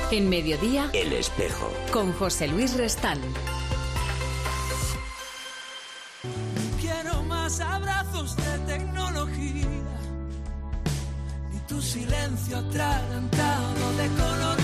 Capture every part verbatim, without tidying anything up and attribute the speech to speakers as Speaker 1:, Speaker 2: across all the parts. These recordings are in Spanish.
Speaker 1: En Mediodía,
Speaker 2: El Espejo,
Speaker 1: con José Luis Restán.
Speaker 3: Quiero más abrazos de tecnología, ni tu silencio atragantado de color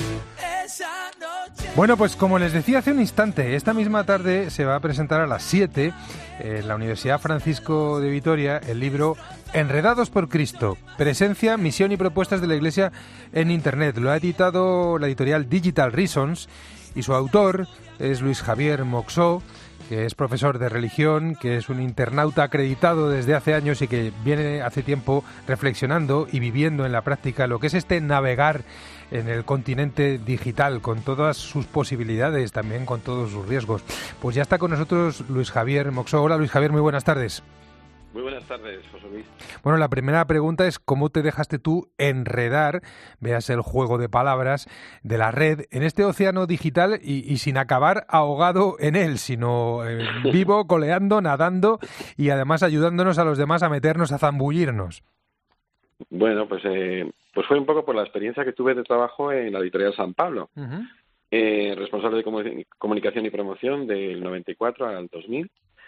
Speaker 3: esa noche.
Speaker 4: Bueno, pues como les decía hace un instante, esta misma tarde se va a presentar a las siete en la Universidad Francisco de Vitoria el libro Enredados por Cristo, presencia, misión y propuestas de la Iglesia en Internet. Lo ha editado la editorial Digital Reasons y su autor es Luis Javier Moxó, que es profesor de religión, que es un internauta acreditado desde hace años y que viene hace tiempo reflexionando y viviendo en la práctica lo que es este navegar en el continente digital, con todas sus posibilidades, también con todos sus riesgos. Pues ya está con nosotros Luis Javier Moxó. Hola Luis Javier, muy buenas tardes.
Speaker 5: Muy buenas tardes, José Luis.
Speaker 4: Bueno, la primera pregunta es ¿cómo te dejaste tú enredar, veas el juego de palabras, de la red en este océano digital y, y sin acabar ahogado en él, sino eh, vivo, coleando, nadando y además ayudándonos a los demás a meternos, a zambullirnos?
Speaker 5: Bueno, pues eh, pues fue un poco por la experiencia que tuve de trabajo en la editorial San Pablo, uh-huh. eh, responsable de comu- comunicación y promoción del noventa y cuatro al dos mil.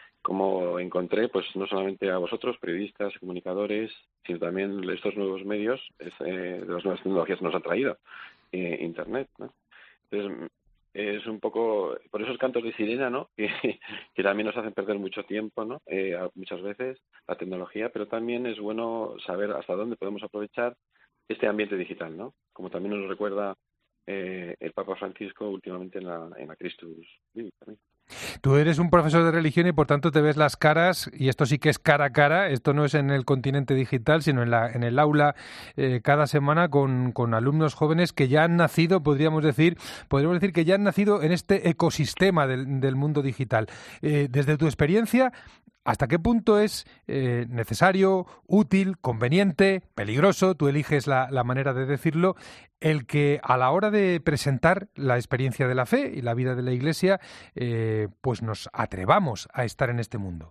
Speaker 5: Como encontré, pues no solamente a vosotros, periodistas, comunicadores, sino también estos nuevos medios es, eh, de las nuevas tecnologías que nos han traído, eh, Internet, ¿no? Entonces, es un poco por esos cantos de sirena, ¿no? Que, que también nos hacen perder mucho tiempo, ¿no? Eh, muchas veces la tecnología, pero también es bueno saber hasta dónde podemos aprovechar este ambiente digital, ¿no? Como también nos recuerda eh, el Papa Francisco últimamente en la, en la Christus Vivi también.
Speaker 4: Tú eres un profesor de religión y por tanto te ves las caras, y esto sí que es cara a cara, esto no es en el continente digital, sino en, la, en el aula eh, cada semana con, con alumnos jóvenes que ya han nacido, podríamos decir, podríamos decir que ya han nacido en este ecosistema del, del mundo digital. Eh, desde tu experiencia, ¿hasta qué punto es eh, necesario, útil, conveniente, peligroso, tú eliges la, la manera de decirlo, el que a la hora de presentar la experiencia de la fe y la vida de la Iglesia, eh, pues nos atrevamos a estar en este mundo?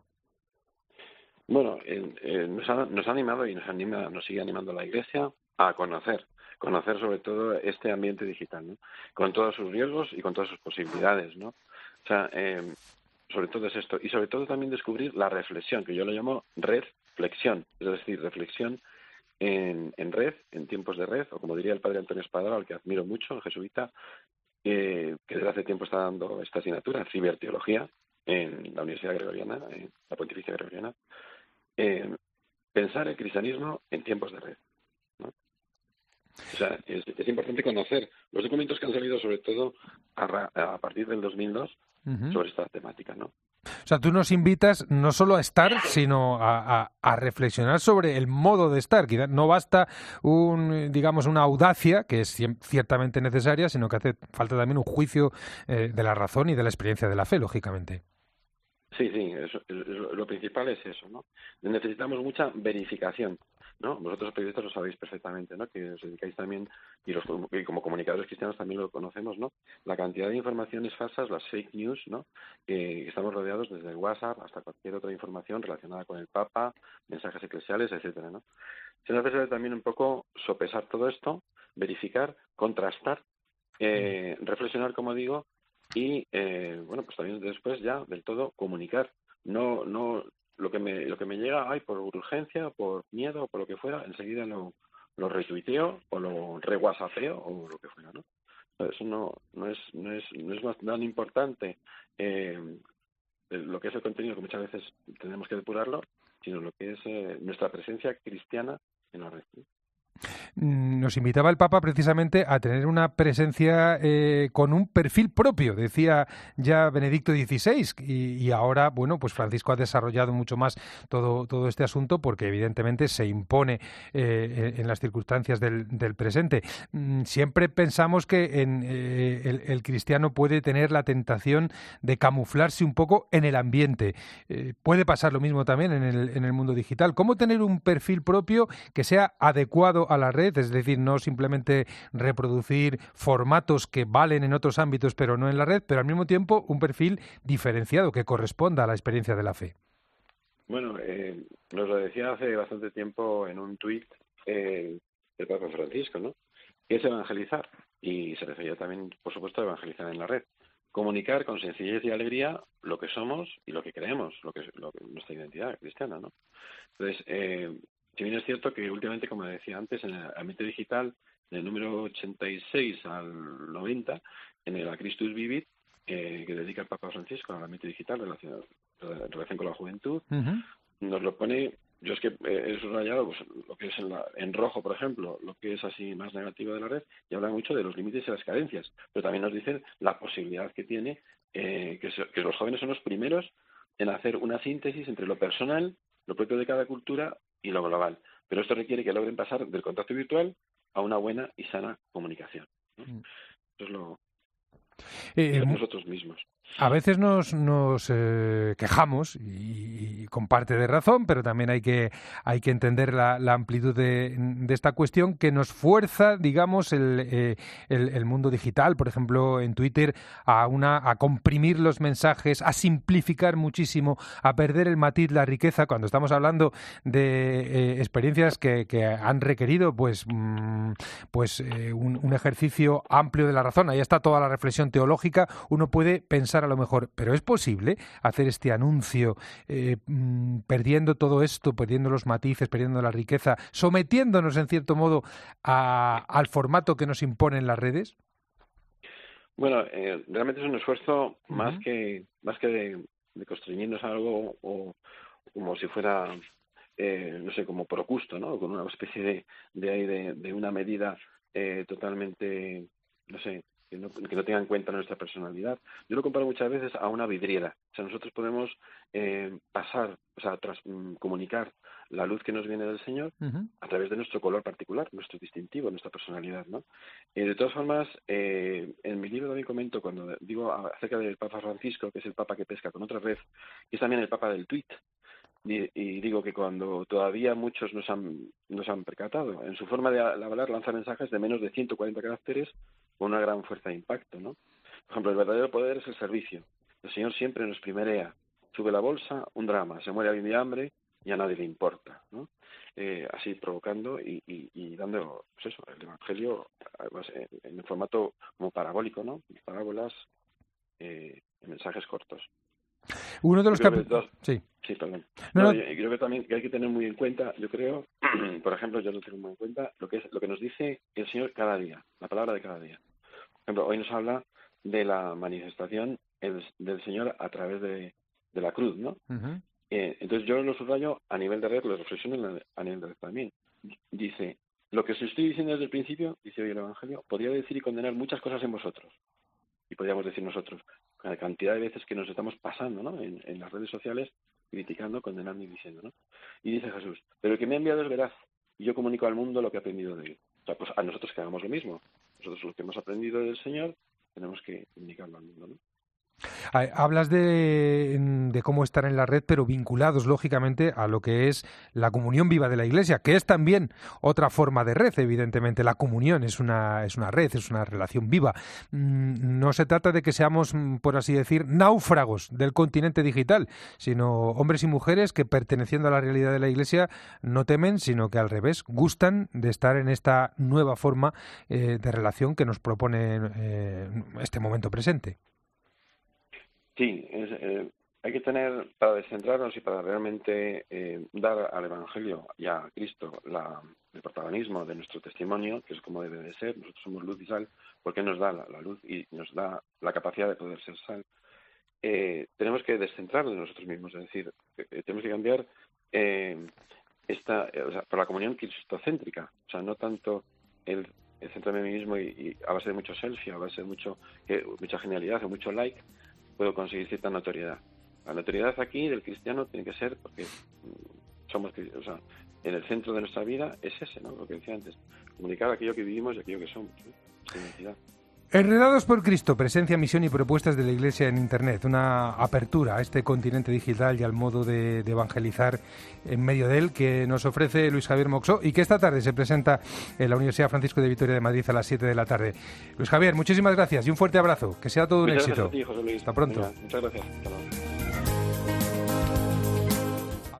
Speaker 5: Bueno, eh, eh, nos, ha, nos ha animado y nos anima, nos sigue animando la Iglesia a conocer, conocer sobre todo este ambiente digital, ¿no? Con todos sus riesgos y con todas sus posibilidades, ¿no? O sea, eh, sobre todo es esto. Y sobre todo también descubrir la reflexión, que yo lo llamo reflexión, es decir, reflexión en, en red, en tiempos de red, o como diría el padre Antonio Espadaro, al que admiro mucho, el jesuita, eh, que desde hace tiempo está dando esta asignatura, ciberteología, en la Universidad Gregoriana, en la Pontificia Gregoriana, eh, pensar el cristianismo en tiempos de red, ¿no? O sea, es, es importante conocer los documentos que han salido, sobre todo a, a partir del dos mil dos, uh-huh. sobre esta temática, ¿no?
Speaker 4: O sea, tú nos invitas no solo a estar, sino a, a, a reflexionar sobre el modo de estar. Quizás no basta un, digamos, una audacia, que es ciertamente necesaria, sino que hace falta también un juicio eh, de la razón y de la experiencia de la fe, lógicamente.
Speaker 5: Sí, sí, eso, lo principal es eso, ¿no? Necesitamos mucha verificación, ¿no? Vosotros periodistas lo sabéis perfectamente, ¿no? Que os dedicáis también, y, los, y como comunicadores cristianos también lo conocemos, ¿no? La cantidad de informaciones falsas, las fake news, ¿no? Que estamos rodeados desde el WhatsApp hasta cualquier otra información relacionada con el Papa, mensajes eclesiales, etcétera, ¿no? Se necesita también un poco sopesar todo esto, verificar, contrastar, eh, reflexionar, como digo, y eh, bueno, pues también después ya del todo comunicar, no no lo que me lo que me llega ay por urgencia, por miedo, por lo que fuera, enseguida lo lo retuiteo o lo re-whatsappeo o lo que fuera, ¿no? Eso no no es no es no es más tan importante eh, lo que es el contenido, que muchas veces tenemos que depurarlo, sino lo que es eh, nuestra presencia cristiana en la red, ¿no?
Speaker 4: Nos invitaba el Papa precisamente a tener una presencia eh, con un perfil propio, decía ya Benedicto dieciséis, y, y ahora, bueno, pues Francisco ha desarrollado mucho más todo, todo este asunto porque evidentemente se impone eh, en las circunstancias del, del presente. Siempre pensamos que en, eh, el, el cristiano puede tener la tentación de camuflarse un poco en el ambiente. Eh, puede pasar lo mismo también en el, en el mundo digital. ¿Cómo tener un perfil propio que sea adecuado a la red? Es decir, no simplemente reproducir formatos que valen en otros ámbitos pero no en la red, pero al mismo tiempo un perfil diferenciado que corresponda a la experiencia de la fe.
Speaker 5: Bueno, eh, nos lo decía hace bastante tiempo en un tuit eh, el Papa Francisco, ¿no? ¿Qué es evangelizar? Y se refería también, por supuesto, a evangelizar en la red. Comunicar con sencillez y alegría lo que somos y lo que creemos, lo que es lo que, nuestra identidad cristiana, ¿no? Entonces, eh, si bien es cierto que últimamente, como decía antes, en el ambiente digital, del número ochenta y seis al noventa, en el A Christus Vivit, eh, que dedica el Papa Francisco al ambiente digital en relación, en relación con la juventud, uh-huh. nos lo pone. Yo es que he subrayado pues, lo que es en, la, en rojo, por ejemplo, lo que es así más negativo de la red, y habla mucho de los límites y las carencias, pero también nos dicen la posibilidad que tiene, eh, que, se, que los jóvenes son los primeros en hacer una síntesis entre lo personal, lo propio de cada cultura y lo global. Pero esto requiere que logren pasar del contacto virtual a una buena y sana comunicación, ¿no? Mm. Eso es lo
Speaker 4: eh,
Speaker 5: es nosotros mismos.
Speaker 4: A veces nos, nos eh, quejamos, y, y con parte de razón, pero también hay que, hay que entender la, la amplitud de, de esta cuestión, que nos fuerza, digamos, el, eh, el, el mundo digital, por ejemplo, en Twitter, a, una, a comprimir los mensajes, a simplificar muchísimo, a perder el matiz, la riqueza, cuando estamos hablando de eh, experiencias que, que han requerido pues, mm, pues eh, un, un ejercicio amplio de la razón. Ahí está toda la reflexión teológica. Uno puede pensar a lo mejor, pero ¿es posible hacer este anuncio eh, mmm, perdiendo todo esto, perdiendo los matices, perdiendo la riqueza, sometiéndonos en cierto modo a, al formato que nos imponen las redes?
Speaker 5: Bueno, eh, realmente es un esfuerzo uh-huh. más que más que de, de constreñirnos a algo o como si fuera eh, no sé, como por gusto, ¿no? Con una especie de de, de, de una medida eh, totalmente, no sé, Que no, que no tenga en cuenta nuestra personalidad. Yo lo comparo muchas veces a una vidriera. O sea, nosotros podemos eh, pasar, o sea, tras, um, comunicar la luz que nos viene del Señor uh-huh. a través de nuestro color particular, nuestro distintivo, nuestra personalidad, ¿no? Eh, de todas formas, eh, en mi libro también comento, cuando digo acerca del Papa Francisco, que es el Papa que pesca con otra red, y es también el Papa del tuit. Y, y digo que cuando todavía muchos nos han, nos han percatado, en su forma de hablar lanza mensajes de menos de ciento cuarenta caracteres con una gran fuerza de impacto, ¿no? Por ejemplo, el verdadero poder es el servicio. El Señor siempre nos primerea. Sube la bolsa, un drama. Se muere alguien de hambre y a nadie le importa, ¿no? Eh, así provocando y, y, y dando, pues eso, el Evangelio además, en, en el formato como parabólico, ¿no? Parábolas, eh, mensajes cortos.
Speaker 4: Uno de los capítulos... Sí.
Speaker 5: Sí, perdón.
Speaker 4: No,
Speaker 5: no,
Speaker 4: no.
Speaker 5: Yo creo que también que hay que tener muy en cuenta, yo creo, por ejemplo, yo lo tengo muy en cuenta, lo que es lo que nos dice el Señor cada día, la palabra de cada día. Por ejemplo, hoy nos habla de la manifestación el, del Señor a través de, de la cruz, ¿no? Uh-huh. Eh, entonces yo lo subrayo a nivel de red, lo reflexiono a nivel de red también. Dice, lo que os estoy diciendo desde el principio, dice hoy el Evangelio, podría decir y condenar muchas cosas en vosotros. Y podríamos decir nosotros, la cantidad de veces que nos estamos pasando, ¿no? En, en las redes sociales, criticando, condenando y diciendo, ¿no? Y dice Jesús, pero el que me ha enviado es veraz, y yo comunico al mundo lo que he aprendido de él. O sea, pues a nosotros que hagamos lo mismo. Nosotros lo que hemos aprendido del Señor, tenemos que comunicarlo al mundo, ¿no?
Speaker 4: Hablas de, de cómo estar en la red, pero vinculados, lógicamente, a lo que es la comunión viva de la Iglesia, que es también otra forma de red, evidentemente. La comunión es una, es una red, es una relación viva. No se trata de que seamos, por así decir, náufragos del continente digital, sino hombres y mujeres que, perteneciendo a la realidad de la Iglesia, no temen, sino que al revés, gustan de estar en esta nueva forma eh, de relación que nos propone eh, este momento presente.
Speaker 5: Sí, es, eh, hay que tener, para descentrarnos y para realmente eh, dar al Evangelio y a Cristo la, el protagonismo de nuestro testimonio, que es como debe de ser. Nosotros somos luz y sal, porque nos da la, la luz y nos da la capacidad de poder ser sal. Eh, tenemos que descentrarnos de nosotros mismos, es decir, eh, tenemos que cambiar eh, esta, eh, o sea, por la comunión cristocéntrica, o sea, no tanto el, el centrarme en mí mismo y, y a base de mucho selfie, a base de mucho, que, mucha genialidad o mucho like, puedo conseguir cierta notoriedad. La notoriedad aquí del cristiano tiene que ser porque somos, o sea, en el centro de nuestra vida es ese, ¿no? Lo que decía antes, comunicar aquello que vivimos y aquello que somos, ¿no? Esta identidad.
Speaker 4: Enredados por Cristo, presencia, misión y propuestas de la Iglesia en Internet, una apertura a este continente digital y al modo de, de evangelizar en medio de él que nos ofrece Luis Javier Moxó y que esta tarde se presenta en la Universidad Francisco de Vitoria de Madrid a las siete de la tarde. Luis Javier, muchísimas gracias y un fuerte abrazo, que sea todo un
Speaker 5: muchas
Speaker 4: éxito.
Speaker 5: Gracias a ti, José Luis.
Speaker 4: Hasta pronto.
Speaker 5: Venga, muchas gracias. Hasta luego.